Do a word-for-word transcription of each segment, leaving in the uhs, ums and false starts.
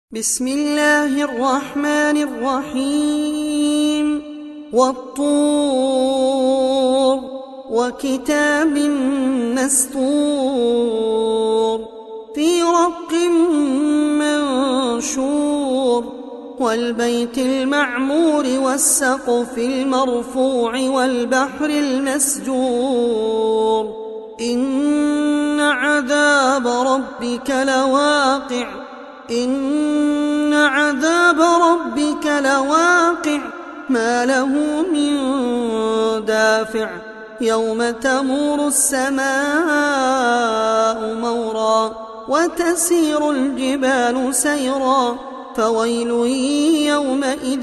بسم الله الرحمن الرحيم والطور وكتاب مسطور في رق منشور والبيت المعمور والسقف المرفوع والبحر المسجور إن عذاب ربك لواقع إن عذاب ربك لواقع ما له من دافع يوم تمور السماء مورا وتسير الجبال سيرا فويل يومئذ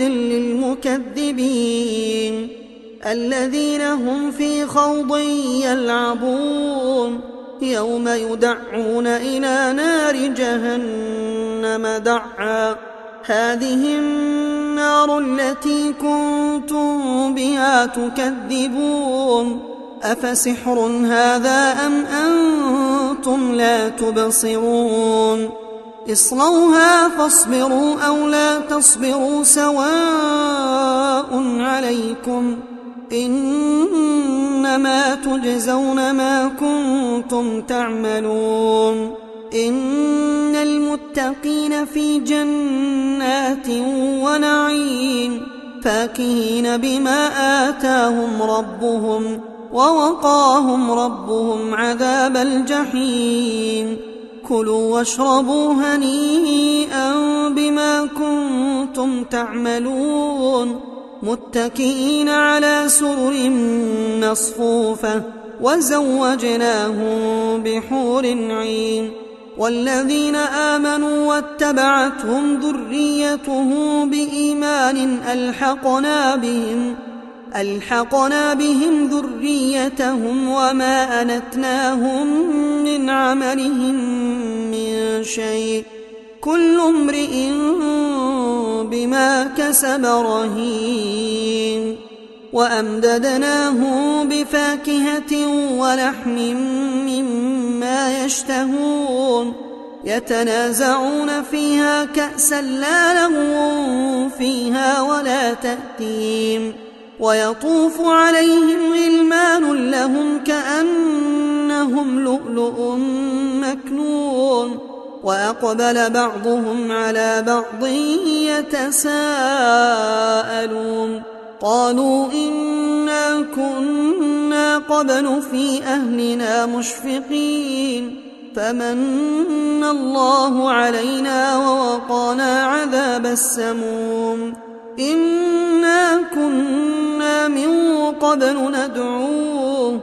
للمكذبين الذين هم في خوض يلعبون يوم يدعون إلى نار جهنم دعا هذه النار التي كنتم بها تكذبون أفسحر هذا أم أنتم لا تبصرون اصلوها فاصبروا أو لا تصبروا سواء عليكم إنما تجزون ما كنتم تعملون إن المتقين في جنات ونعيم فاكهين بما آتاهم ربهم ووقاهم ربهم عذاب الجحيم كلوا واشربوا هنيئا بما كنتم تعملون متكئين على سرر مصفوفة وزوجناهم بحور عين والذين آمنوا واتبعتهم ذريتهم بإيمان ألحقنا بهم ألحقنا بهم ذريتهم وما ألتناهم من عملهم من شيء كل امرئ بما كسب رهين وأمددناهم بفاكهة ولحم مما يشتهون يتنازعون فيها كأسا لا لغو فيها ولا تأثيم ويطوف عليهم غلمان لهم كأنهم لؤلؤ مكنون وأقبل بعضهم على بعض يتساءلون قالوا إنا كنا قبل في أهلنا مشفقين فمن الله علينا ووقانا عذاب السموم إنا كنا من قبل ندعوه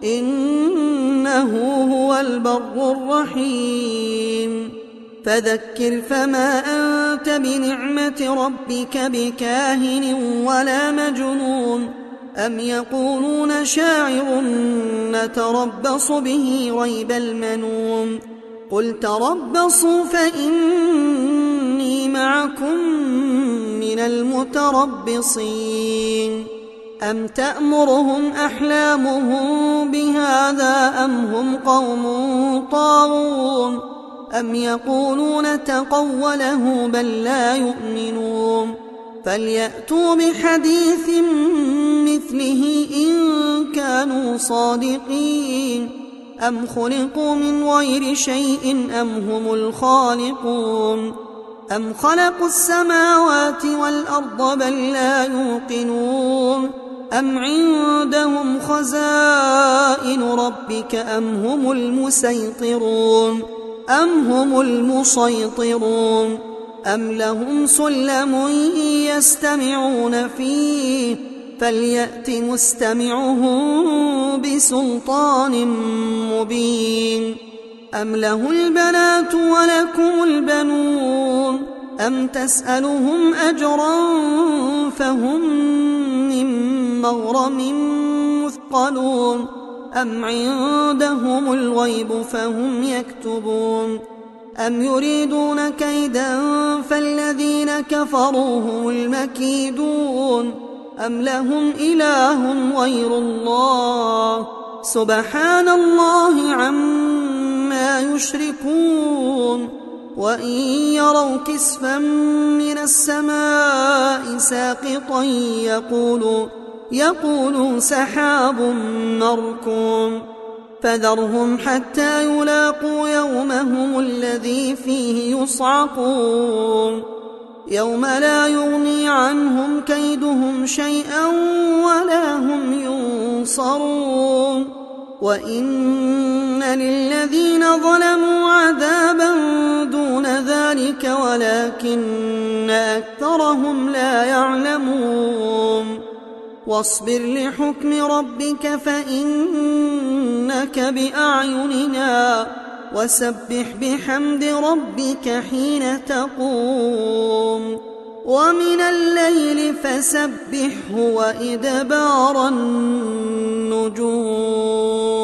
إنه هو البر الرحيم فذكر فما أنت بنعمة ربك بكاهن ولا مجنون أم يقولون شاعر نتربص به ريب المنون قل تربصوا فإني معكم من المتربصين أم تأمرهم أحلامهم بهذا أم هم قوم طاغون أم يقولون تقوله بل لا يؤمنون فليأتوا بحديث مثله إن كانوا صادقين أم خلقوا من غير شيء أم هم الخالقون أم خلقوا السماوات والأرض بل لا يوقنون أم عندهم خزائن ربك أم هم المسيطرون أم هم المسيطرون أم لهم سلم يستمعون فيه فليأت مستمعهم بسلطان مبين أم له البنات ولكم البنون أم تسألهم أجرا فهم من مغرم مثقلون أم عندهم الغيب فهم يكتبون أم يريدون كيدا فالذين كفروا هم المكيدون أم لهم إله غير الله سبحان الله عما يشركون وإن يروا كسفا من السماء ساقطا يقولوا, يقولوا سحاب مركوم فذرهم حتى يلاقوا يومهم الذي فيه يصعقون يوم لا يغني عنهم كيدهم شيئا ولا هم ينصرون وإن للذين ظلموا عذابا دون ذلك ولكن أكثرهم لا يعلمون واصبر لحكم ربك فإنك بأعيننا وسبح بحمد ربك حين تقوم ومن الليل فسبحه وإدبار النجوم.